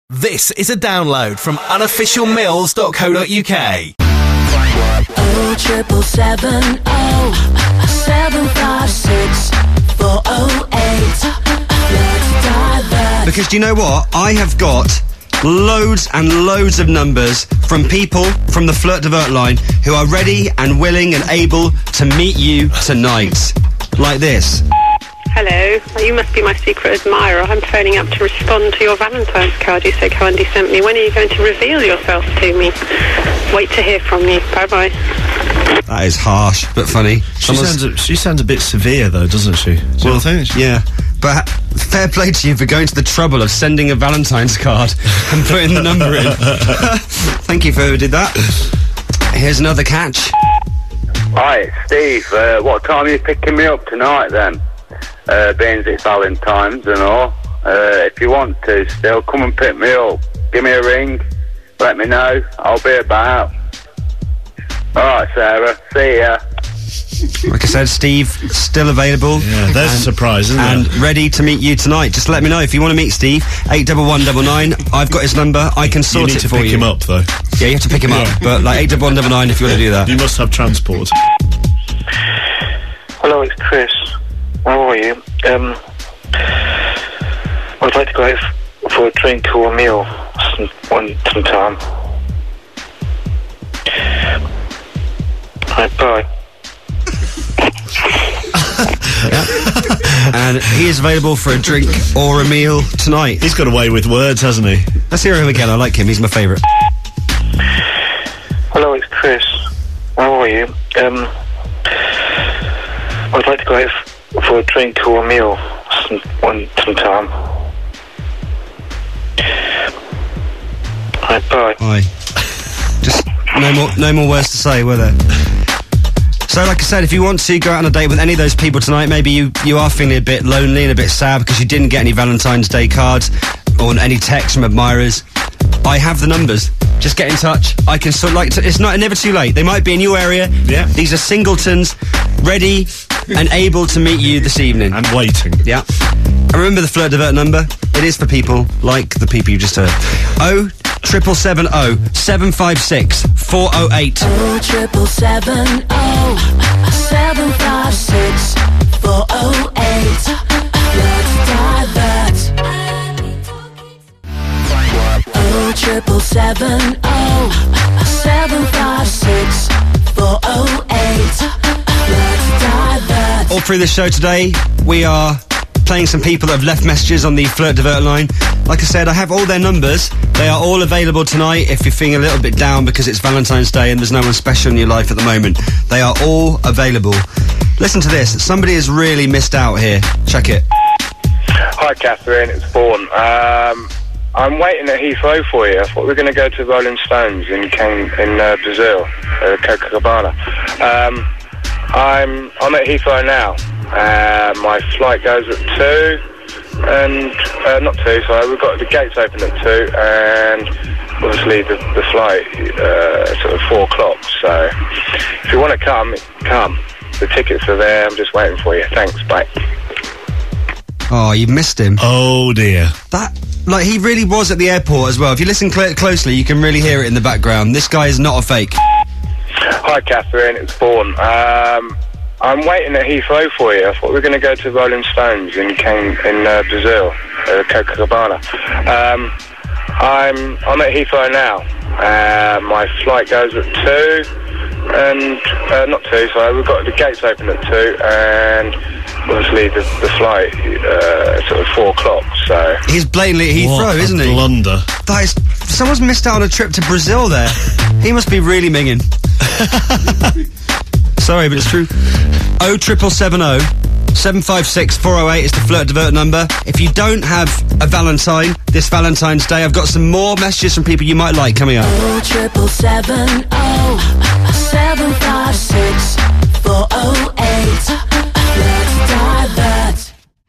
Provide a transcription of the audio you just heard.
This is a download from unofficialmills.co.uk. 07770 756 408. Because do you know what? I have got loads and loads of numbers from people from the Flirt Divert line who are ready and willing and able to meet you tonight. Like this. Hello, you must be my secret admirer. I'm phoning up to respond to your Valentine's card you so kindly sent me. When are you going to reveal yourself to me? Wait to hear from you. Bye-bye. That is harsh, but funny. She sounds a bit severe, though, doesn't she? Well, yeah. But fair play to you for going to the trouble of sending a Valentine's card and putting the number in. Thank you for whoever did that. Here's another catch. Hi, Steve. What time are you picking me up tonight, then? Being it's Valentine's and all. If you want to still, come and pick me up. Give me a ring. Let me know. I'll be about. Alright, Sarah. See ya. Like I said, Steve, still available. Yeah, there's a surprise, isn't and it? And ready to meet you tonight. Just let me know if you want to meet Steve. 81199. I've got his number. I can sort it for you. You need to pick him up, though. Yeah, you have to pick him up. But like 81199 if you want to do that. You must have transport. Hello, it's Chris. How are you? I'd like to go out for a drink or a meal sometime. Right, bye. And he is available for a drink or a meal tonight. He's got away with words, hasn't he? Let's hear him again. I like him. He's my favourite. Hello, it's Chris. How are you? I'd like to go out for a drink or a meal sometime. Right, bye. Bye. Just no more words to say, were there? So, like I said, if you want to go out on a date with any of those people tonight, maybe you are feeling a bit lonely and a bit sad because you didn't get any Valentine's Day cards or any texts from admirers, I have the numbers. Just get in touch. I can it's never too late. They might be in your area. Yeah. These are singletons, ready and able to meet you this evening. And waiting. Yeah. And remember the Flirt Divert number? It is for people like the people you just heard. 07770 756 408. 07770 756 408. Let's divert. 07770 756 408. Let's divert. All through the show today, we are playing some people that have left messages on the Flirt Divert line. Like I said, I have all their numbers. They are all available tonight if you're feeling a little bit down because it's Valentine's Day and there's no one special in your life at the moment. They are all available. Listen to this. Somebody has really missed out here. Check it. Hi, Catherine. It's Vaughan. I'm waiting at Heathrow for you. I thought we were going to go to Rolling Stones in Brazil, Copacabana. I'm at Heathrow now. My flight goes at 2, and not 2. Sorry, we've got the gates open at 2, and obviously the flight sort of 4 o'clock. So if you want to come. The tickets are there. I'm just waiting for you. Thanks. Bye. Oh, you missed him. Oh dear. He really was at the airport as well. If you listen closely, you can really hear it in the background. This guy is not a fake. Hi, Catherine. It's Vaughan. I'm waiting at Heathrow for you. I thought we were going to go to Rolling Stones in Brazil, Copacabana. I'm at Heathrow now. My flight goes at 2, and not 2. Sorry, we've got the gates open at 2, and obviously the flight sort of 4 o'clock. So he's blatantly at Heathrow, isn't he? Blunder. Someone's missed out on a trip to Brazil there. He must be really minging. Sorry, but it's true. 07770 756 408 is the Flirt Divert number. If you don't have a Valentine this Valentine's Day, I've got some more messages from people you might like coming up. 07770 756 408.